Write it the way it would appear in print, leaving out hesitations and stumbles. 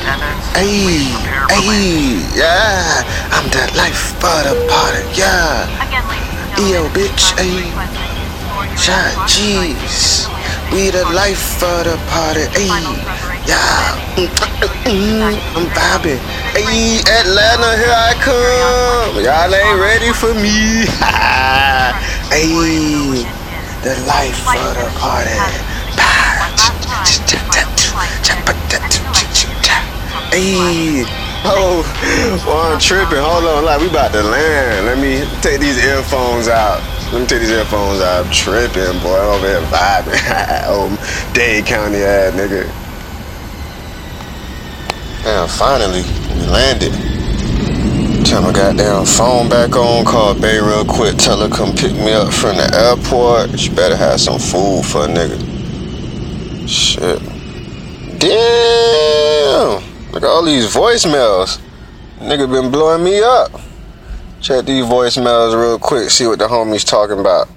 Ayy, ayy, yeah. I'm the life of the party, yeah. EO, bitch, ayy. Shot, jeez. We the life of the party, ayy. Yeah. I'm vibing. Ayy, Atlanta, here I come. Y'all ain't ready for me. Ayy, the life of the party. Ayy, oh, I'm tripping. Hold on, like we about to land. Let me take these earphones out. I'm tripping, boy. I'm over here vibing. Oh, Dade County ass nigga. Damn, finally, we landed. Turn my goddamn phone back on, call Bay real quick, tell her come pick me up from the airport. She better have some food for a nigga. Shit. Damn! Look at all these voicemails. Nigga been blowing me up. Check these voicemails real quick, see what the homies talking about.